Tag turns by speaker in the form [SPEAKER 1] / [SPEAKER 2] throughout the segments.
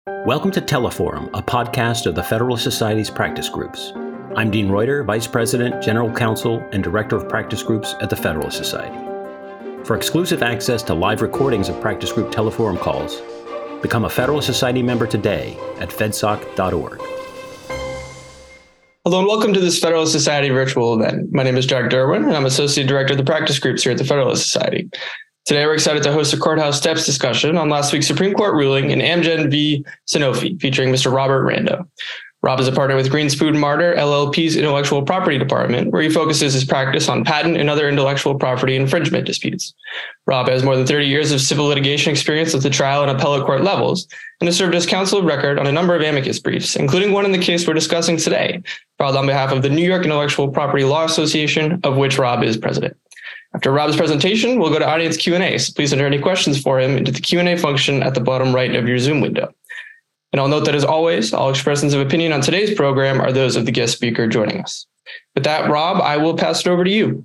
[SPEAKER 1] Welcome to Teleforum, a podcast of the Federalist Society's practice groups. I'm Dean Reuter, Vice President, General Counsel, and Director of Practice Groups at the Federalist Society. For exclusive access to live recordings of practice group Teleforum calls, become a Federalist Society member today at fedsoc.org.
[SPEAKER 2] Hello and welcome to this Federalist Society virtual event. My name is Jack Derwin, and I'm Associate Director of the Practice Groups here at the Federalist Society. Today, we're excited to host a courthouse steps discussion on last week's Supreme Court ruling in Amgen v. Sanofi, featuring Mr. Robert Rando. Rob is a partner with Green Spoon Martyr, LLP's Intellectual Property Department, where he focuses his practice on patent and other intellectual property infringement disputes. Rob has more than 30 years of civil litigation experience at the trial and appellate court levels, and has served as counsel of record on a number of amicus briefs, including one in the case we're discussing today, filed on behalf of the New York Intellectual Property Law Association, of which Rob is president. After Rob's presentation, we'll go to audience Q&A, so please enter any questions for him into the Q&A function at the bottom right of your Zoom window. And I'll note that, as always, all expressions of opinion on today's program are those of the guest speaker joining us. With that, Rob, I will pass it over to you.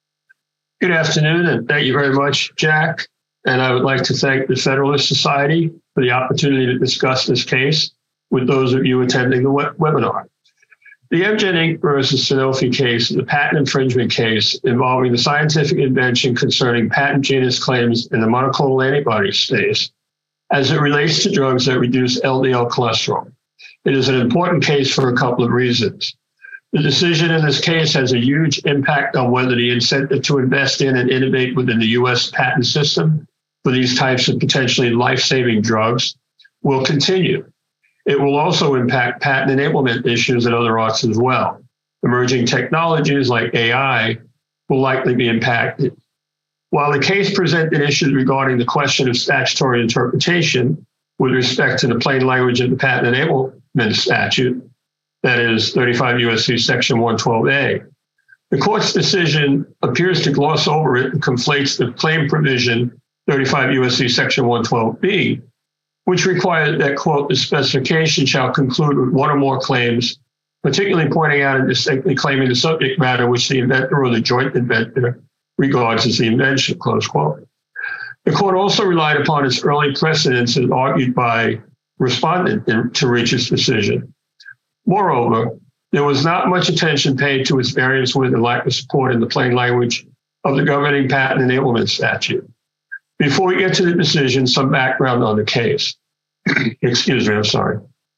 [SPEAKER 3] Good afternoon, and thank you very much, Jack. And I would like to thank the Federalist Society for the opportunity to discuss this case with those of you attending the webinar. The Amgen Inc. versus Sanofi case is a patent infringement case involving the scientific invention concerning patent genus claims in the monoclonal antibody space as it relates to drugs that reduce LDL cholesterol. It is an important case for a couple of reasons. The decision in this case has a huge impact on whether the incentive to invest in and innovate within the U.S. patent system for these types of potentially life-saving drugs will continue. It will also impact patent enablement issues and other arts as well. Emerging technologies like AI will likely be impacted. While the case presented issues regarding the question of statutory interpretation with respect to the plain language of the patent enablement statute, that is 35 U.S.C. Section 112A, the court's decision appears to gloss over it and conflates the claim provision 35 U.S.C. Section 112B, which requires that, quote, the specification shall conclude with one or more claims, particularly pointing out and distinctly claiming the subject matter which the inventor or the joint inventor regards as the invention, close quote. The court also relied upon its early precedents as argued by respondent to reach its decision. Moreover, there was not much attention paid to its variance with and lack of support in the plain language of the governing patent enablement statute. Before we get to the decision, some background on the case. Excuse me, I'm sorry.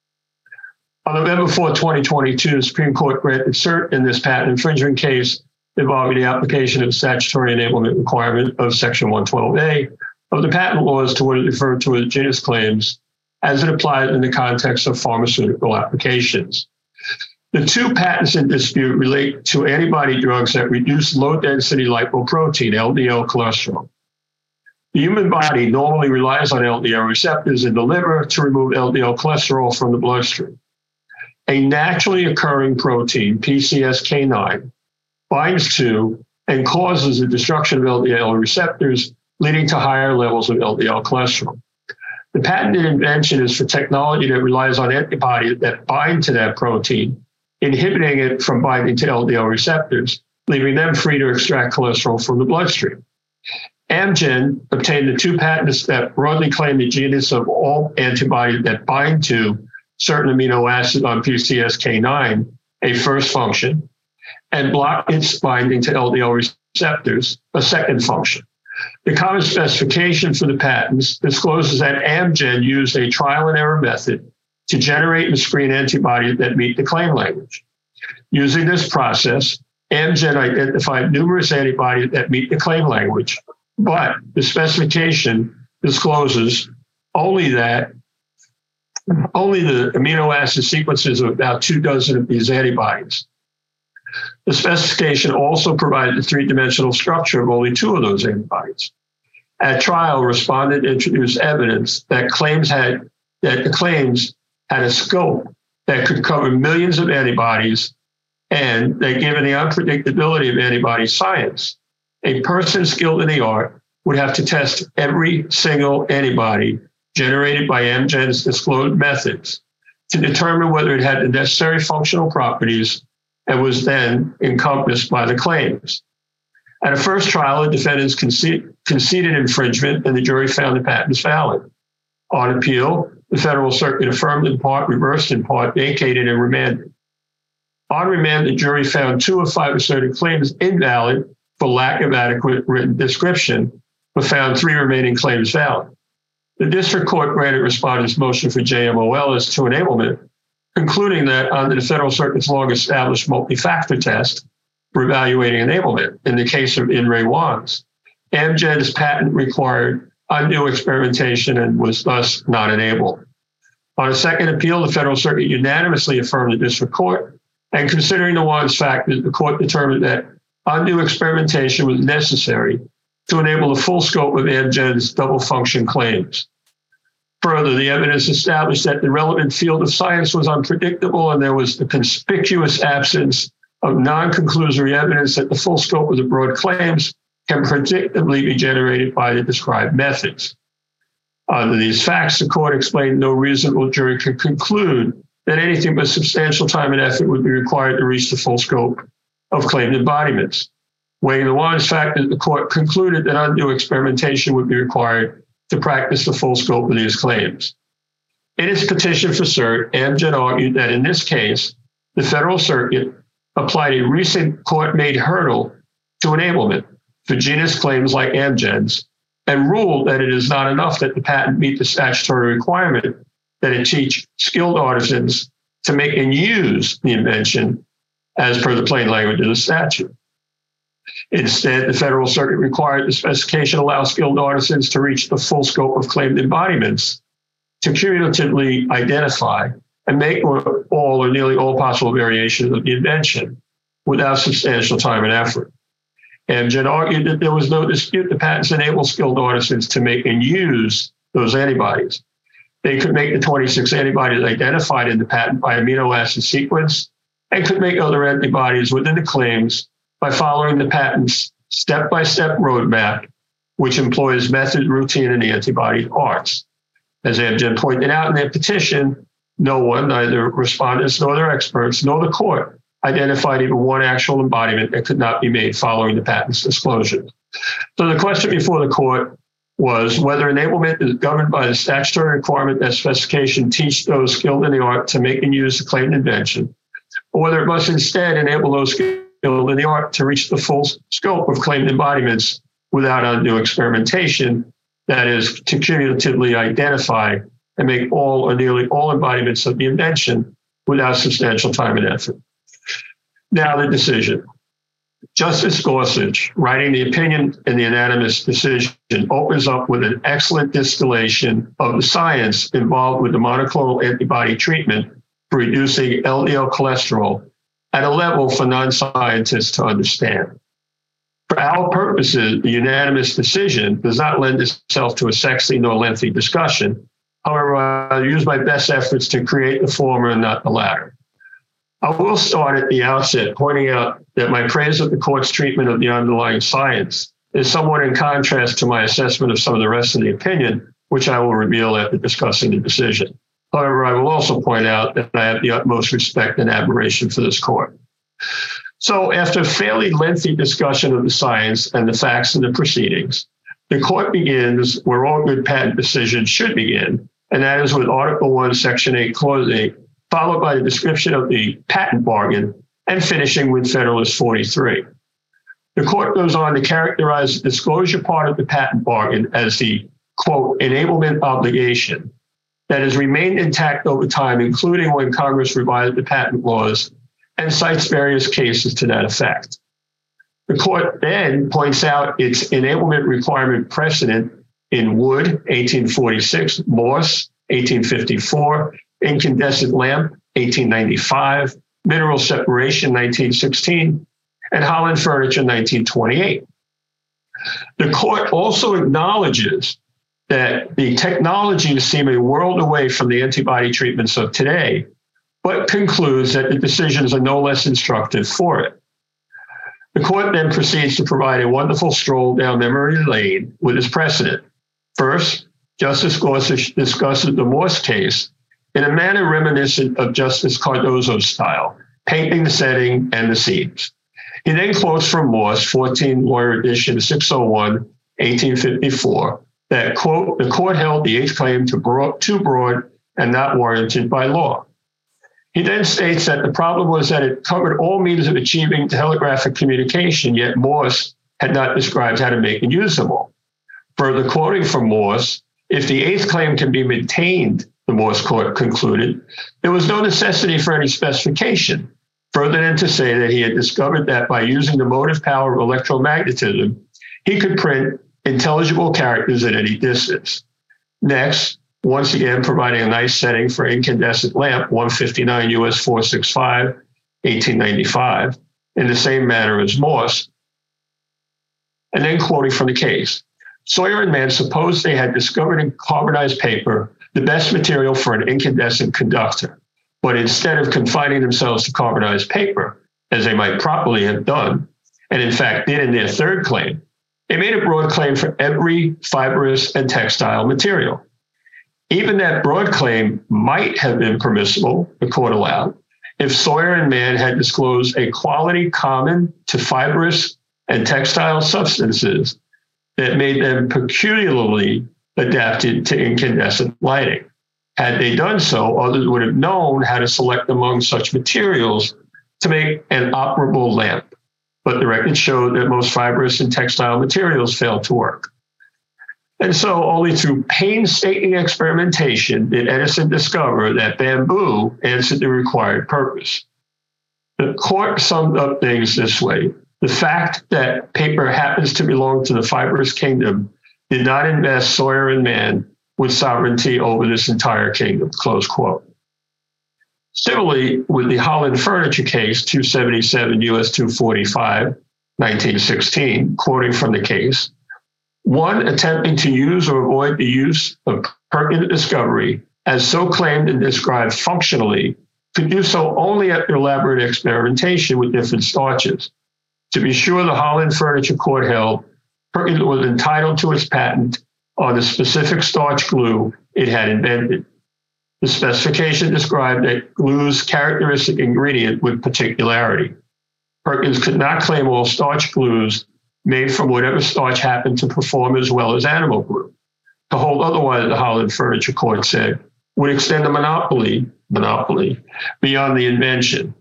[SPEAKER 3] On November 4, 2022, the Supreme Court granted cert in this patent infringement case involving the application of the statutory enablement requirement of Section 112A of the patent laws to what is referred to as genus claims as it applies in the context of pharmaceutical applications. The two patents in dispute relate to antibody drugs that reduce low-density lipoprotein, LDL cholesterol. The human body normally relies on LDL receptors in the liver to remove LDL cholesterol from the bloodstream. A naturally occurring protein, PCSK9, binds to and causes the destruction of LDL receptors, leading to higher levels of LDL cholesterol. The patented invention is for technology that relies on antibodies that bind to that protein, inhibiting it from binding to LDL receptors, leaving them free to extract cholesterol from the bloodstream. Amgen obtained the two patents that broadly claim the genus of all antibodies that bind to certain amino acids on PCSK9, a first function, and block its binding to LDL receptors, a second function. The common specification for the patents discloses that Amgen used a trial and error method to generate and screen antibodies that meet the claim language. Using this process, Amgen identified numerous antibodies that meet the claim language, but the specification discloses only the amino acid sequences of about 24 of these antibodies. The specification also provided the three-dimensional structure of only 2 of those antibodies. At trial, respondent introduced evidence that the claims had a scope that could cover millions of antibodies, and that given the unpredictability of antibody science, a person skilled in the art would have to test every single antibody generated by Amgen's disclosed methods to determine whether it had the necessary functional properties and was then encompassed by the claims. At a first trial, the defendants conceded infringement and the jury found the patents valid. On appeal, the Federal Circuit affirmed in part, reversed in part, vacated, and remanded. On remand, the jury found 2 of 5 asserted claims invalid for lack of adequate written description, but found 3 remaining claims valid. The district court granted respondents' motion for JMOL as to enablement, concluding that under the Federal Circuit's long-established multi-factor test for evaluating enablement, in the case of In re Wands, Amgen's patent required undue experimentation and was thus not enabled. On a second appeal, the Federal Circuit unanimously affirmed the district court, and considering the Wands factors, the court determined that undue experimentation was necessary to enable the full scope of Amgen's double function claims. Further, the evidence established that the relevant field of science was unpredictable, and there was the conspicuous absence of non-conclusory evidence that the full scope of the broad claims can predictably be generated by the described methods. Under these facts, the court explained no reasonable jury could conclude that anything but substantial time and effort would be required to reach the full scope of claimed embodiments. Weighing the Wands factors, the court concluded that undue experimentation would be required to practice the full scope of these claims. In its petition for cert, Amgen argued that in this case, the Federal Circuit applied a recent court-made hurdle to enablement for genus claims like Amgen's, and ruled that it is not enough that the patent meet the statutory requirement that it teach skilled artisans to make and use the invention as per the plain language of the statute. Instead, the Federal Circuit required the specification allow skilled artisans to reach the full scope of claimed embodiments to cumulatively identify and make all or nearly all possible variations of the invention without substantial time and effort. Amgen argued that there was no dispute the patents enable skilled artisans to make and use those antibodies. They could make the 26 antibodies identified in the patent by amino acid sequence and could make other antibodies within the claims by following the patent's step-by-step roadmap, which employs method, routine, and the antibody arts. As Amgen pointed out in their petition, no one, neither respondents nor their experts, nor the court, identified even one actual embodiment that could not be made following the patent's disclosure. So the question before the court was whether enablement is governed by the statutory requirement that specification teach those skilled in the art to make and use the claimed invention, or whether it must instead enable those skilled in the art to reach the full scope of claimed embodiments without undue experimentation, that is, to cumulatively identify and make all or nearly all embodiments of the invention without substantial time and effort. Now the decision. Justice Gorsuch, writing the opinion in the unanimous decision, opens up with an excellent distillation of the science involved with the monoclonal antibody treatment for reducing LDL cholesterol at a level for non-scientists to understand. For our purposes, the unanimous decision does not lend itself to a sexy nor lengthy discussion. However, I'll use my best efforts to create the former and not the latter. I will start at the outset pointing out that my praise of the court's treatment of the underlying science is somewhat in contrast to my assessment of some of the rest of the opinion, which I will reveal after discussing the decision. However, I will also point out that I have the utmost respect and admiration for this court. So after a fairly lengthy discussion of the science and the facts of the proceedings, the court begins where all good patent decisions should begin, and that is with Article 1, Section 8, Clause 8, followed by the description of the patent bargain, and finishing with Federalist 43. The court goes on to characterize the disclosure part of the patent bargain as the, quote, enablement obligation that has remained intact over time, including when Congress revised the patent laws, and cites various cases to that effect. The court then points out its enablement requirement precedent in Wood, 1846, Morse, 1854, incandescent lamp, 1895, mineral separation, 1916, and Holland furniture, 1928. The court also acknowledges that the technologies seem a world away from the antibody treatments of today, but concludes that the decisions are no less instructive for it. The court then proceeds to provide a wonderful stroll down memory lane with its precedent. First, Justice Gorsuch discusses the Morse case in a manner reminiscent of Justice Cardozo's style, painting the setting and the scenes. He then quotes from Morse, 14 Lawyer Edition 601, 1854, that, quote, the court held the eighth claim too broad and not warranted by law. He then states that the problem was that it covered all means of achieving telegraphic communication, yet Morse had not described how to make and use them all. Further quoting from Morse, if the eighth claim can be maintained, the Morse court concluded, there was no necessity for any specification, further than to say that he had discovered that by using the motive power of electromagnetism, he could print intelligible characters at any distance. Next, once again providing a nice setting for incandescent lamp, 159 U.S. 465, 1895, in the same manner as Morse, and then quoting from the case. Sawyer and Mann supposed they had discovered in carbonized paper the best material for an incandescent conductor, but instead of confining themselves to carbonized paper, as they might properly have done, and in fact did in their third claim, they made a broad claim for every fibrous and textile material. Even that broad claim might have been permissible, the court allowed, if Sawyer and Mann had disclosed a quality common to fibrous and textile substances that made them peculiarly adapted to incandescent lighting. Had they done so, others would have known how to select among such materials to make an operable lamp. But the record showed that most fibrous and textile materials failed to work. And so only through painstaking experimentation did Edison discover that bamboo answered the required purpose. The court summed up things this way. The fact that paper happens to belong to the fibrous kingdom did not invest Sawyer and Mann with sovereignty over this entire kingdom, close quote. Similarly, with the Holland Furniture case, 277 U.S. 245, 1916, quoting from the case, one attempting to use or avoid the use of pertinent discovery as so claimed and described functionally could do so only after elaborate experimentation with different starches. To be sure, the Holland Furniture Court held Perkins was entitled to its patent on the specific starch glue it had invented. The specification described that glue's characteristic ingredient with particularity. Perkins could not claim all starch glues made from whatever starch happened to perform as well as animal glue. To hold otherwise, the Holland Furniture Court said, would extend the monopoly beyond the invention.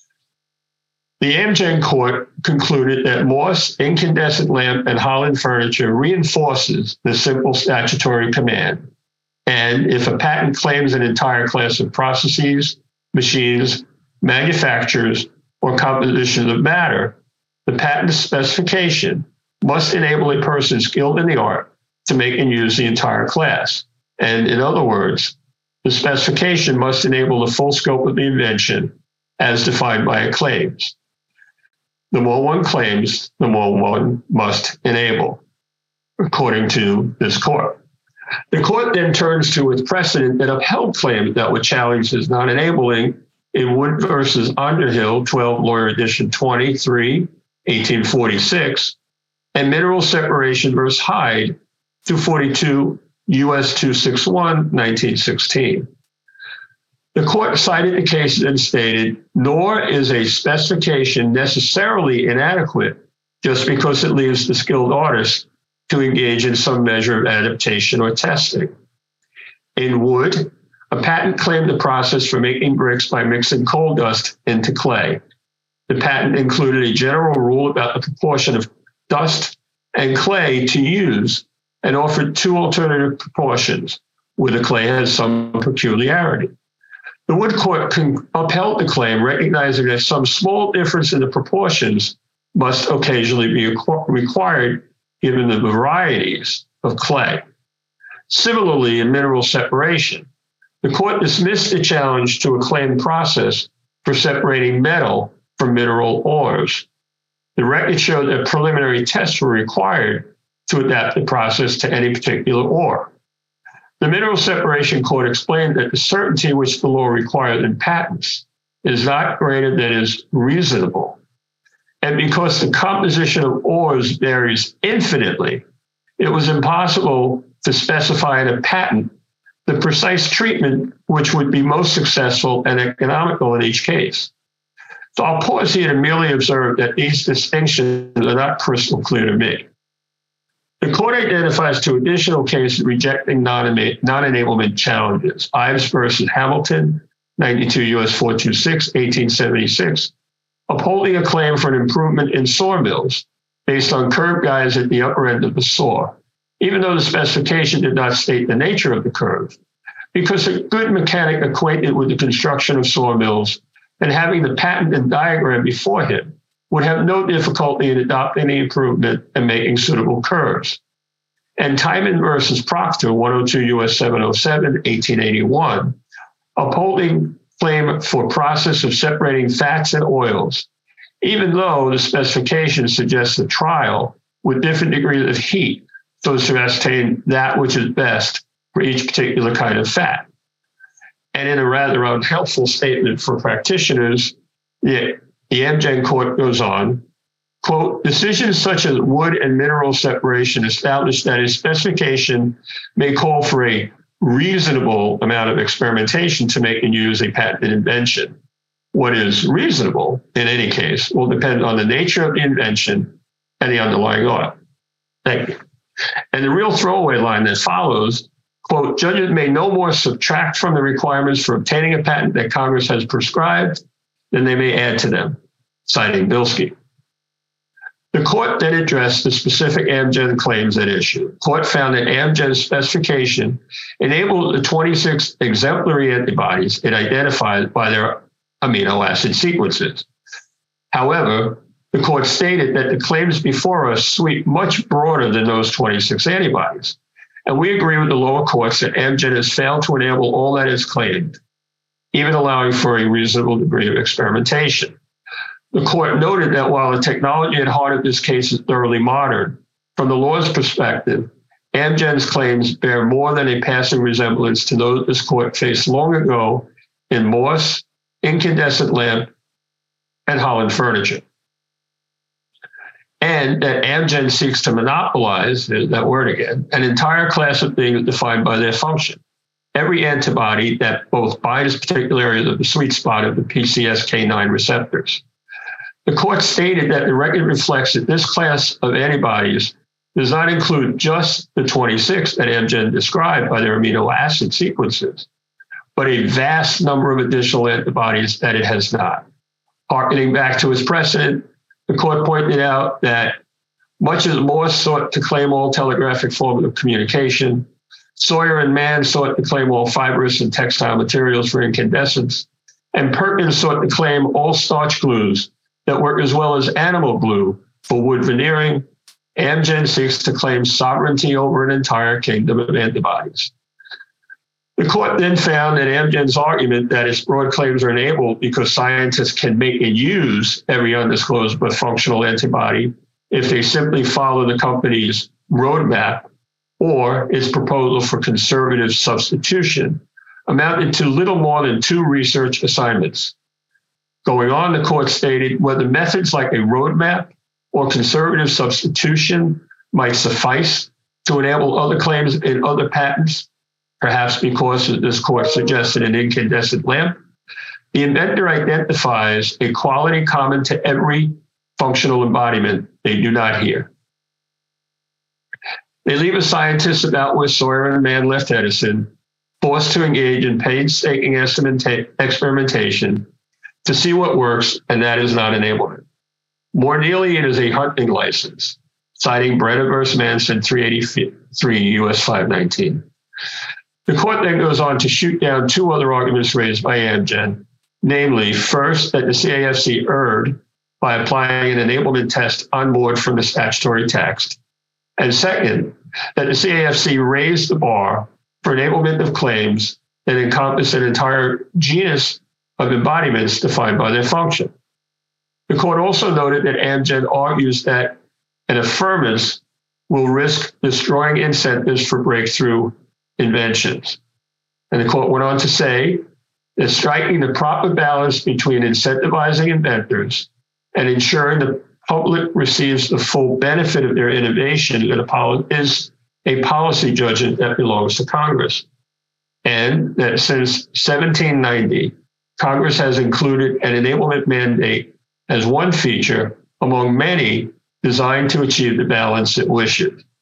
[SPEAKER 3] The Amgen Court concluded that Morse, incandescent lamp, and Holland Furniture reinforces the simple statutory command. And if a patent claims an entire class of processes, machines, manufacturers, or compositions of matter, the patent specification must enable a person skilled in the art to make and use the entire class. And in other words, the specification must enable the full scope of the invention as defined by its claims. The more one claims, the more one must enable, according to this court. The court then turns to its precedent that upheld claims that were challenged as non-enabling in Wood versus Underhill, 12 Lawyer Edition 23, 1846, and Mineral Separation versus Hyde, 242 U.S. 261, 1916. The court cited the cases and stated, nor is a specification necessarily inadequate just because it leaves the skilled artist to engage in some measure of adaptation or testing. In Wood, a patent claimed the process for making bricks by mixing coal dust into clay. The patent included a general rule about the proportion of dust and clay to use and offered two alternative proportions, where the clay has some peculiarity. The Wood Court upheld the claim, recognizing that some small difference in the proportions must occasionally be required given the varieties of clay. Similarly, in Mineral Separation, the court dismissed the challenge to a claimed process for separating metal from mineral ores. The record showed that preliminary tests were required to adapt the process to any particular ore. The Mineral Separation Court explained that the certainty which the law requires in patents is not greater than is reasonable. And because the composition of ores varies infinitely, it was impossible to specify in a patent the precise treatment which would be most successful and economical in each case. So I'll pause here to merely observe that these distinctions are not crystal clear to me. The court identifies two additional cases rejecting non-enablement challenges. Ives versus Hamilton, 92 U.S. 426, 1876, upholding a claim for an improvement in sawmills based on curved guides at the upper end of the saw, even though the specification did not state the nature of the curve, because a good mechanic acquainted with the construction of sawmills and having the patent and diagram before him would have no difficulty in adopting the improvement and making suitable curves. And Timon versus Proctor, 102 U.S. 707, 1881, upholding claim for process of separating fats and oils, even though the specification suggests a trial with different degrees of heat so as to ascertain that which is best for each particular kind of fat. And in a rather unhelpful statement for practitioners, the Amgen court goes on, quote, decisions such as wood and mineral separation establish that a specification may call for a reasonable amount of experimentation to make and use a patented invention. What is reasonable, in any case, will depend on the nature of the invention and the underlying art. Thank you. And the real throwaway line that follows, quote, judges may no more subtract from the requirements for obtaining a patent that Congress has prescribed than they may add to them, citing Bilski. The court then addressed the specific Amgen claims at issue. The court found that Amgen's specification enabled the 26 exemplary antibodies it identified by their amino acid sequences. However, the court stated that the claims before us sweep much broader than those 26 antibodies. And we agree with the lower courts that Amgen has failed to enable all that is claimed, even allowing for a reasonable degree of experimentation. The court noted that while the technology at heart of this case is thoroughly modern, from the law's perspective, Amgen's claims bear more than a passing resemblance to those this court faced long ago in Morse, incandescent lamp, and Holland furniture. And that Amgen seeks to monopolize, there's that word again, an entire class of things defined by their function. Every antibody that both binds particular areas of the sweet spot of the PCSK9 receptors. The court stated that the record reflects that this class of antibodies does not include just the 26 that Amgen described by their amino acid sequences, but a vast number of additional antibodies that it has not. Harkening back to its precedent, the court pointed out that much as Morse sought to claim all telegraphic forms of communication, Sawyer and Mann sought to claim all fibrous and textile materials for incandescence, and Perkins sought to claim all starch glues that work as well as animal glue for wood veneering. Amgen seeks to claim sovereignty over an entire kingdom of antibodies. The court then found that Amgen's argument that its broad claims are enabled because scientists can make and use every undisclosed but functional antibody if they simply follow the company's roadmap or its proposal for conservative substitution amounted to little more than 2 research assignments. Going on, the court stated whether methods like a roadmap or conservative substitution might suffice to enable other claims in other patents, perhaps because, as this court suggested, an incandescent lamp, the inventor identifies a quality common to every functional embodiment they do not hear. They leave a scientist about where Sawyer and Mann left Edison, forced to engage in painstaking experimentation to see what works, and that is not enablement. More nearly, it is a hunting license, citing Brenner versus Manson, 383 U.S. 519. The court then goes on to shoot down 2 other arguments raised by Amgen, namely, first, that the CAFC erred by applying an enablement test on board from the statutory text, and second, that the CAFC raised the bar for enablement of claims that encompass an entire genus of embodiments defined by their function. The court also noted that Amgen argues that an affirmance will risk destroying incentives for breakthrough inventions. And the court went on to say that striking the proper balance between incentivizing inventors and ensuring the public receives the full benefit of their innovation is a policy judgment that belongs to Congress. And that since 1790, Congress has included an enablement mandate as one feature among many designed to achieve the balance it wishes.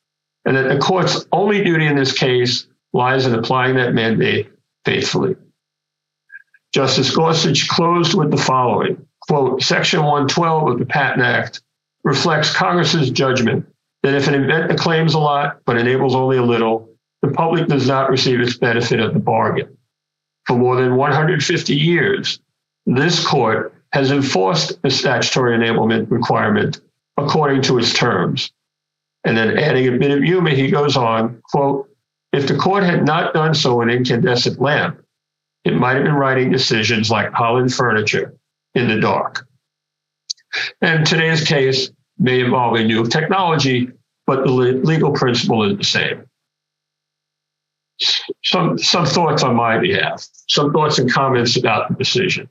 [SPEAKER 3] and that the court's only duty in this case lies in applying that mandate faithfully. Justice Gorsuch closed with the following, quote, Section 112 of the Patent Act reflects Congress's judgment that if an inventor claims a lot but enables only a little, the public does not receive its benefit of the bargain. For more than 150 years, this court has enforced the statutory enablement requirement according to its terms. And then adding a bit of humor, he goes on, quote, if the court had not done so in incandescent lamp, it might have been writing decisions like Holland Furniture in the dark. And today's case may involve a new technology, but the legal principle is the same. Some thoughts on my behalf, some thoughts and comments about the decision.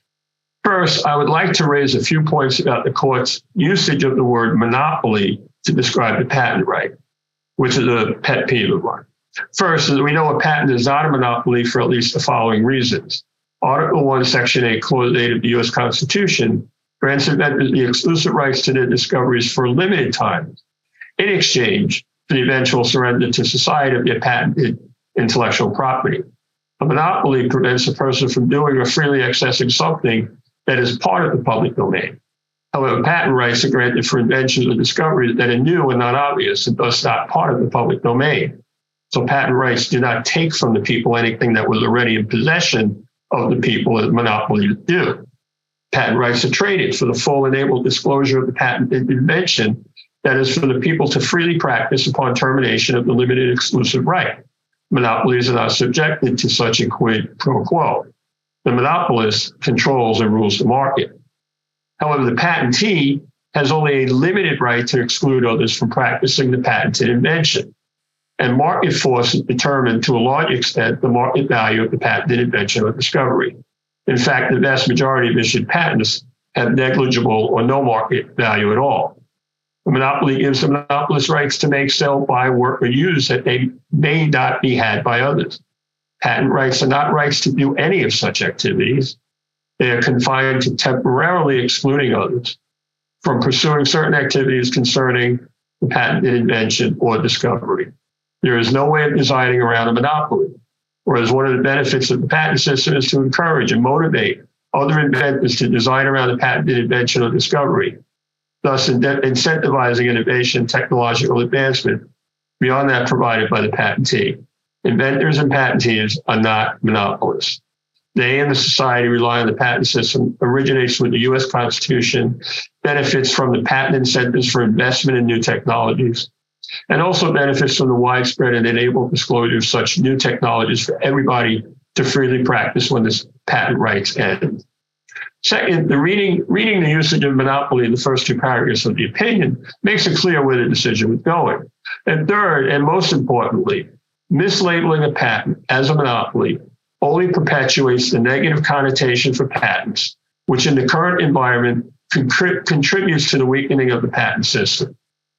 [SPEAKER 3] First, I would like to raise a few points about the court's usage of the word monopoly to describe the patent right, which is a pet peeve of mine. First, as we know, a patent is not a monopoly for at least the following reasons. Article 1, Section 8, Clause 8 of the U.S. Constitution grants inventors the exclusive rights to their discoveries for a limited time in exchange for the eventual surrender to society of their patented intellectual property. A monopoly prevents a person from doing or freely accessing something that is part of the public domain. However, patent rights are granted for inventions or discoveries that are new and not obvious and thus not part of the public domain. So patent rights do not take from the people anything that was already in possession of the people as monopolies do. Patent rights are traded for the full enabled disclosure of the patented invention that is for the people to freely practice upon termination of the limited exclusive right. Monopolies are not subjected to such a quid pro quo. The monopolist controls and rules the market. However, the patentee has only a limited right to exclude others from practicing the patented invention. And market forces determine to a large extent the market value of the patented invention or discovery. In fact, the vast majority of issued patents have negligible or no market value at all. The monopoly gives the monopolist rights to make, sell, buy, work, or use that they may not be had by others. Patent rights are not rights to do any of such activities. They are confined to temporarily excluding others from pursuing certain activities concerning the patented invention or discovery. There is no way of designing around a monopoly, whereas one of the benefits of the patent system is to encourage and motivate other inventors to design around the patented invention or discovery, thus incentivizing innovation, technological advancement beyond that provided by the patentee. Inventors and patentees are not monopolists. They and the society rely on the patent system, originates with the U.S. Constitution, benefits from the patent incentives for investment in new technologies, and also benefits from the widespread and enabled disclosure of such new technologies for everybody to freely practice when this patent rights end. Second, the reading the usage of monopoly in the first two paragraphs of the opinion makes it clear where the decision was going. And third, and most importantly, mislabeling a patent as a monopoly only perpetuates the negative connotation for patents, which in the current environment contributes to the weakening of the patent system.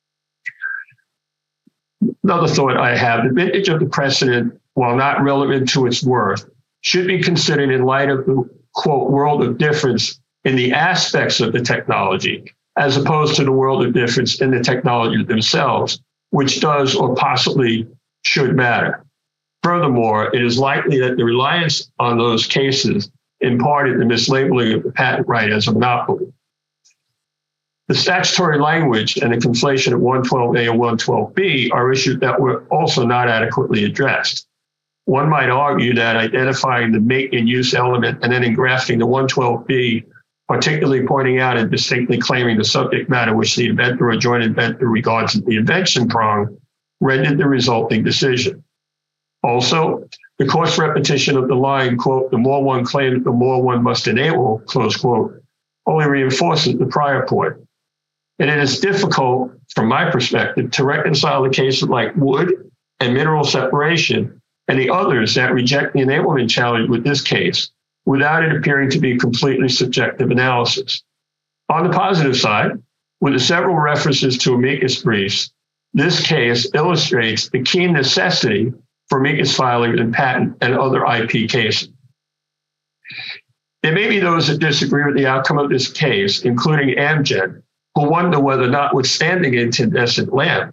[SPEAKER 3] Another thought I have, the vintage of the precedent, while not relevant to its worth, should be considered in light of the, quote, world of difference in the aspects of the technology, as opposed to the world of difference in the technology themselves, which does or possibly should matter. Furthermore, it is likely that the reliance on those cases imparted the mislabeling of the patent right as a monopoly. The statutory language and the conflation of 112A and 112B are issues that were also not adequately addressed. One might argue that identifying the make and use element and then engrafting the 112B, particularly pointing out and distinctly claiming the subject matter which the inventor or joint inventor regards as the invention prong, rendered the resulting decision. Also, the court's repetition of the line, quote, the more one claims, the more one must enable, close quote, only reinforces the prior point. And it is difficult, from my perspective, to reconcile the cases like wood and mineral separation and the others that reject the enablement challenge with this case without it appearing to be completely subjective analysis. On the positive side, with the several references to amicus briefs, this case illustrates the keen necessity for amicus filing in patent and other IP cases. There may be those that disagree with the outcome of this case, including Amgen, who wonder whether, notwithstanding incandescent lamp,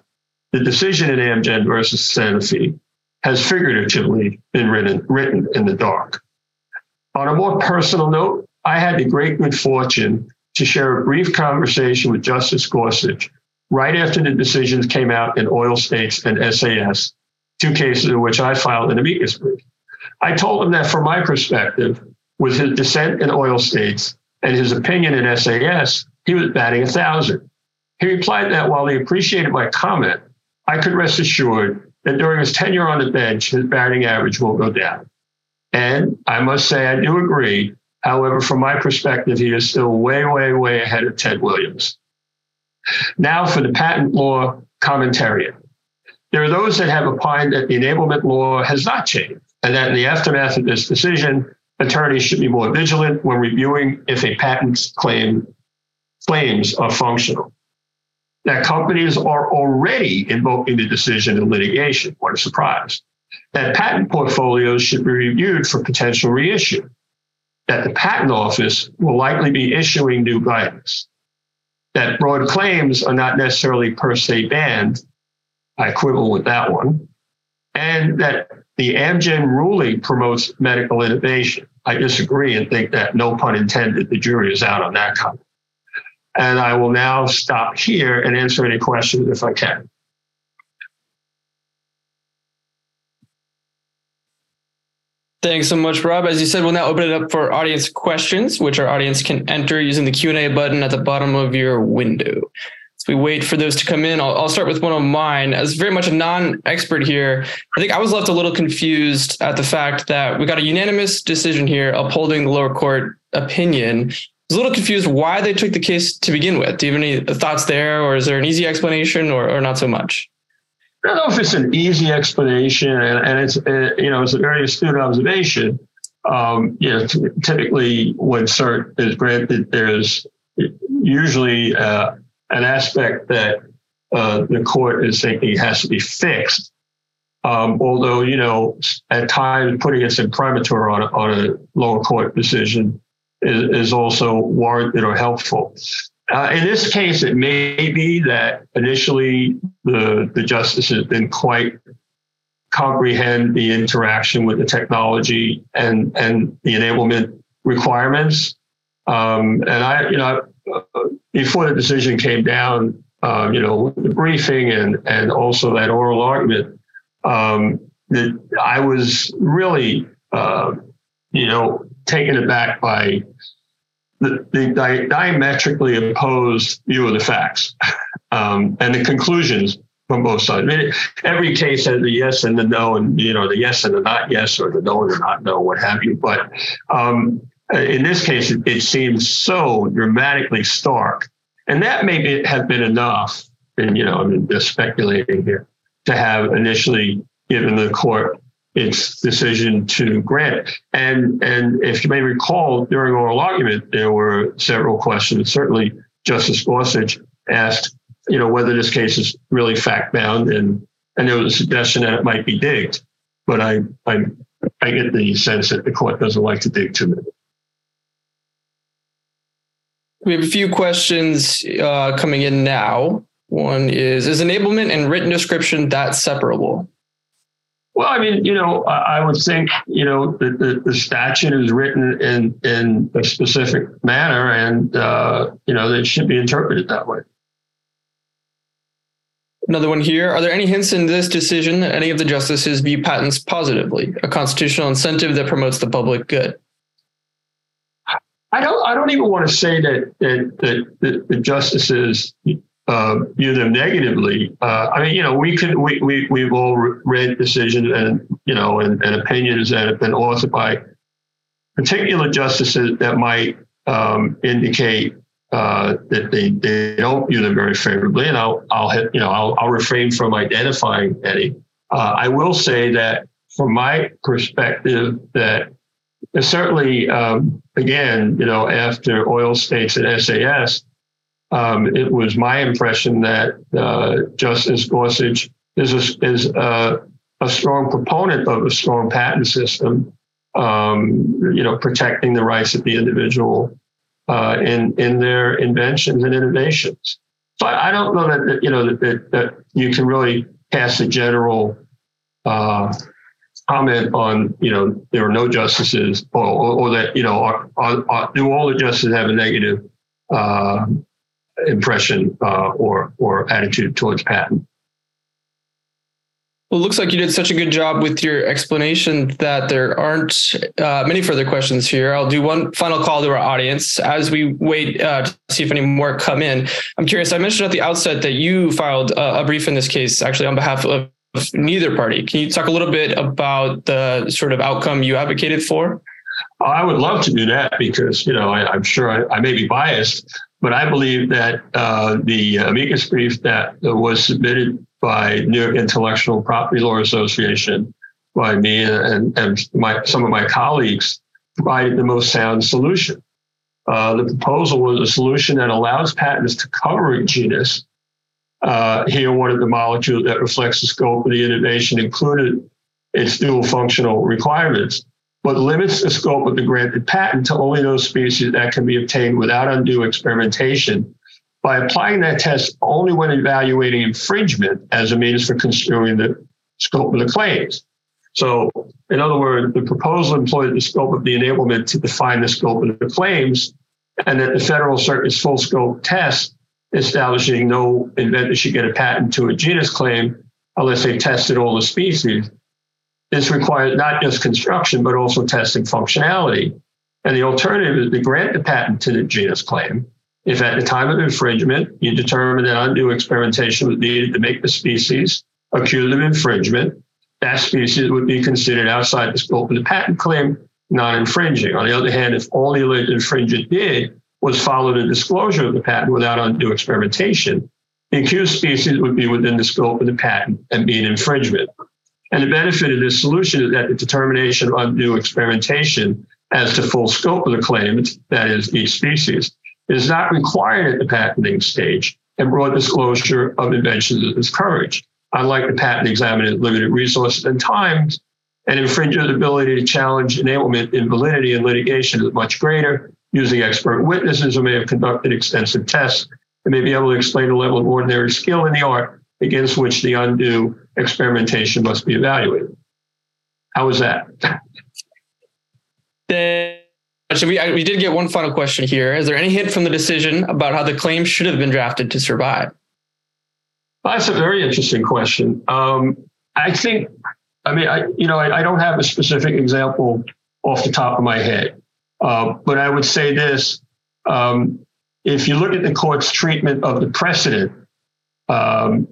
[SPEAKER 3] the decision in Amgen versus Sanofi has figuratively been written in the dark. On a more personal note, I had the great good fortune to share a brief conversation with Justice Gorsuch right after the decisions came out in Oil States and SAS, two cases in which I filed an amicus brief. I told him that from my perspective, with his dissent in Oil States and his opinion in SAS, he was batting 1,000. He replied that while he appreciated my comment, I could rest assured that during his tenure on the bench, his batting average will go down. And I must say, I do agree. However, from my perspective, he is still way, way, way ahead of Ted Williams. Now for the patent law commentariat. There are those that have opined that the enablement law has not changed, and that in the aftermath of this decision, attorneys should be more vigilant when reviewing if a patent's claims are functional. That companies are already invoking the decision in litigation. What a surprise. That patent portfolios should be reviewed for potential reissue. That the patent office will likely be issuing new guidance. That broad claims are not necessarily per se banned. I quibble with that one. And that the Amgen ruling promotes medical innovation. I disagree and think that, no pun intended, the jury is out on that comment. And I will now stop here and answer any questions if I can.
[SPEAKER 2] Thanks so much, Rob. As you said, we'll now open it up for audience questions, which our audience can enter using the Q&A button at the bottom of your window. As we wait for those to come in, I'll start with one of mine. As very much a non-expert here, I think I was left a little confused at the fact that we got a unanimous decision here upholding the lower court opinion. I was a little confused why they took the case to begin with. Do you have any thoughts there, or is there an easy explanation or not so much?
[SPEAKER 3] I don't know if it's an easy explanation, and it's it's a very astute observation. Typically when cert is granted, there's usually an aspect that the court is thinking has to be fixed. Although at times putting us in imprimatur on a lower court decision is also warranted or helpful. In this case, it may be that initially the justices didn't quite comprehend the interaction with the technology and the enablement requirements. And before the decision came down, the briefing and also that oral argument, that I was really, taken aback by the diametrically opposed view of the facts and the conclusions from both sides. I mean, every case has the yes and the no, and the yes and the not yes, or the no and the not no, what have you. But in this case, it seems so dramatically stark, and that may have been enough. And I'm just speculating here, to have initially given the court its decision to grant it. And if you may recall, during oral argument, there were several questions. Certainly, Justice Gorsuch asked, whether this case is really fact-bound, and there was a suggestion that it might be digged. But I get the sense that the court doesn't like to dig too many.
[SPEAKER 2] We have a few questions coming in now. One is enablement and written description that separable?
[SPEAKER 3] Well, I mean, I would think, that the statute is written in a specific manner, and, that it should be interpreted that way.
[SPEAKER 2] Another one here. Are there any hints in this decision that any of the justices view patents positively, a constitutional incentive that promotes the public good? I don't even want to say that the justices view them negatively. We've all read decisions and opinions that have been authored by particular justices that might indicate that they don't view them very favorably, and I'll refrain from identifying any. I will say that from my perspective, that certainly again, after Oil States and SAS. It was my impression that Justice Gorsuch is a strong proponent of a strong patent system, protecting the rights of the individual in their inventions and innovations.
[SPEAKER 3] So I don't know that you can really cast a general comment on, there are no justices, or that, do all the justices have a negative impression or attitude towards Patton?
[SPEAKER 2] Well, it looks like you did such a good job with your explanation that there aren't many further questions here. I'll do one final call to our audience as we wait to see if any more come in. I'm curious, I mentioned at the outset that you filed a brief in this case, actually on behalf of neither party. Can you talk a little bit about the sort of outcome you advocated for?
[SPEAKER 3] I would love to do that because, I'm sure I may be biased, but I believe that the amicus brief that was submitted by New York Intellectual Property Law Association, by me and some of my colleagues, provided the most sound solution. The proposal was a solution that allows patents to cover a genus. Here, one of the molecules that reflects the scope of the innovation included its dual functional requirements, but limits the scope of the granted patent to only those species that can be obtained without undue experimentation, by applying that test only when evaluating infringement as a means for construing the scope of the claims. So, in other words, the proposal employed the scope of the enablement to define the scope of the claims, and that the Federal Circuit's full scope test establishing no inventor should get a patent to a genus claim unless they tested all the species. This requires not just construction, but also testing functionality. And the alternative is to grant the patent to the genus claim if at the time of infringement, you determine that undue experimentation was needed to make the species accused of infringement. That species would be considered outside the scope of the patent claim, non-infringing. On the other hand, if all the alleged infringer did was follow the disclosure of the patent without undue experimentation, the accused species would be within the scope of the patent and be an infringement. And the benefit of this solution is that the determination of undue experimentation as to full scope of the claim, that is each species, is not required at the patenting stage, and broad disclosure of inventions is encouraged. Unlike the patent examiner's limited resources and times, an infringer's ability to challenge enablement in validity and litigation is much greater, using expert witnesses who may have conducted extensive tests and may be able to explain the level of ordinary skill in the art against which the undue experimentation must be evaluated. How was that?
[SPEAKER 2] We did get one final question here. Is there any hint from the decision about how the claim should have been drafted to survive?
[SPEAKER 3] Well, that's a very interesting question. I don't have a specific example off the top of my head, but I would say this. If you look at the court's treatment of the precedent, as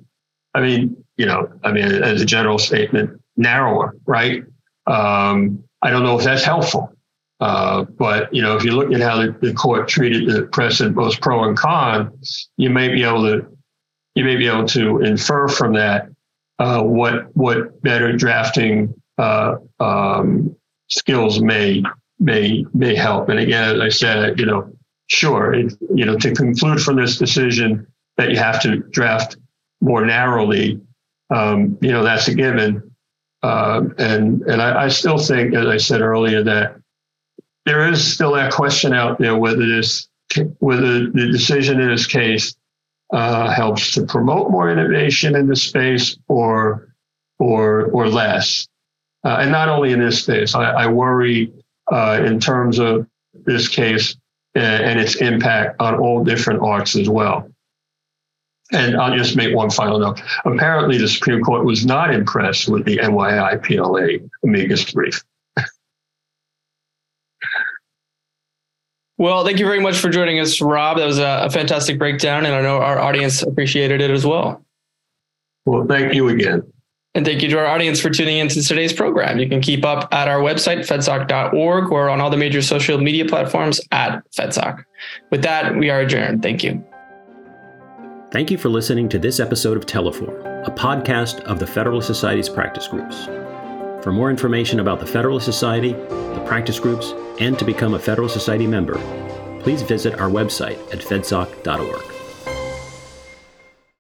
[SPEAKER 3] a general statement, narrower, right? I don't know if that's helpful. But if you look at how the court treated the precedent, both pro and con, you may be able to infer from that what better drafting skills may help. And again, as I said, to conclude from this decision that you have to draft more narrowly, that's a given. And I still think, as I said earlier, that there is still that question out there whether the decision in this case helps to promote more innovation in the space or less. And not only in this space, I worry in terms of this case and its impact on all different arts as well. And I'll just make one final note. Apparently, the Supreme Court was not impressed with the NYIPLA amicus brief.
[SPEAKER 2] Well, thank you very much for joining us, Rob. That was a fantastic breakdown, and I know our audience appreciated it as well.
[SPEAKER 3] Well, thank you again.
[SPEAKER 2] And thank you to our audience for tuning into today's program. You can keep up at our website, fedsoc.org, or on all the major social media platforms at FedSoc. With that, we are adjourned. Thank you.
[SPEAKER 1] Thank you for listening to this episode of Teleform, a podcast of the Federalist Society's practice groups. For more information about the Federalist Society, the practice groups, and to become a Federalist Society member, please visit our website at fedsoc.org.